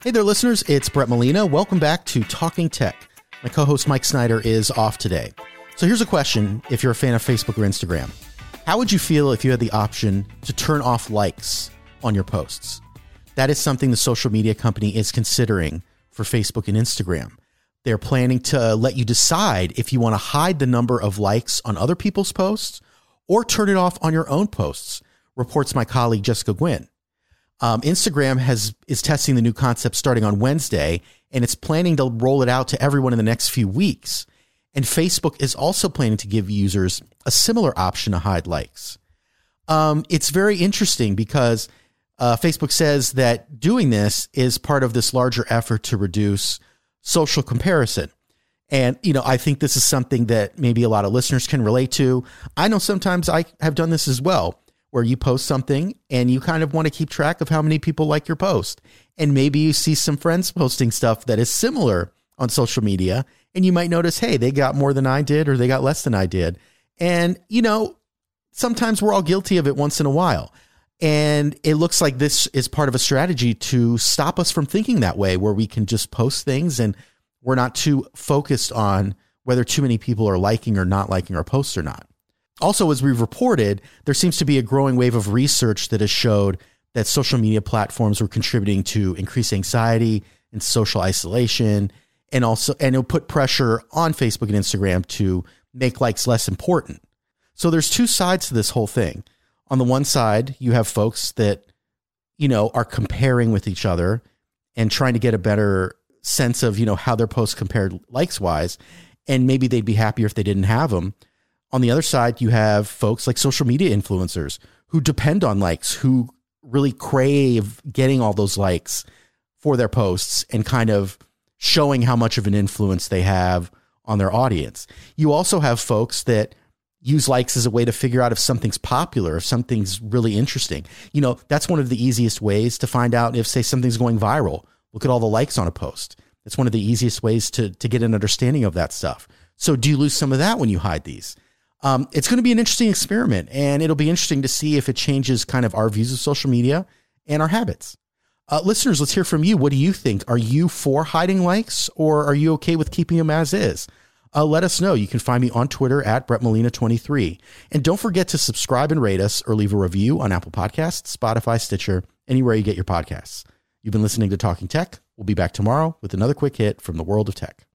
Hey there, listeners. It's Brett Molina. Welcome back to Talking Tech. My co-host Mike Snyder is off today. So here's a question if you're a fan of Facebook or Instagram. How would you feel if you had the option to turn off likes on your posts? That is something the social media company is considering for Facebook and Instagram. They're planning to let you decide if you want to hide the number of likes on other people's posts or turn it off on your own posts, reports my colleague Jessica Gwynn. Instagram is testing the new concept starting on Wednesday, and it's planning to roll it out to everyone in the next few weeks. And Facebook is also planning to give users a similar option to hide likes. It's very interesting because Facebook says that doing this is part of this larger effort to reduce social comparison. And, I think this is something that maybe a lot of listeners can relate to. I know sometimes I have done this as well, where you post something and you kind of want to keep track of how many people like your post. And maybe you see some friends posting stuff that is similar on social media, and you might notice, hey, they got more than I did, or they got less than I did. And, sometimes we're all guilty of it once in a while. And it looks like this is part of a strategy to stop us from thinking that way, where we can just post things and we're not too focused on whether too many people are liking or not liking our posts or not. Also, as we've reported, there seems to be a growing wave of research that has showed that social media platforms were contributing to increased anxiety and social isolation, and it'll put pressure on Facebook and Instagram to make likes less important. So there's two sides to this whole thing. On the one side, you have folks that, are comparing with each other and trying to get a better sense of, how their posts compared likes wise, and maybe they'd be happier if they didn't have them. On the other side, you have folks like social media influencers who depend on likes, who really crave getting all those likes for their posts and kind of showing how much of an influence they have on their audience. You also have folks that use likes as a way to figure out if something's popular, if something's really interesting. That's one of the easiest ways to find out if, say, something's going viral. Look at all the likes on a post. It's one of the easiest ways to get an understanding of that stuff. So do you lose some of that when you hide these? It's going to be an interesting experiment, and it'll be interesting to see if it changes kind of our views of social media and our habits. Listeners, let's hear from you. What do you think? Are you for hiding likes, or are you okay with keeping them as is? Let us know. You can find me on Twitter at BrettMolina23. And don't forget to subscribe and rate us or leave a review on Apple Podcasts, Spotify, Stitcher, anywhere you get your podcasts. You've been listening to Talking Tech. We'll be back tomorrow with another quick hit from the world of tech.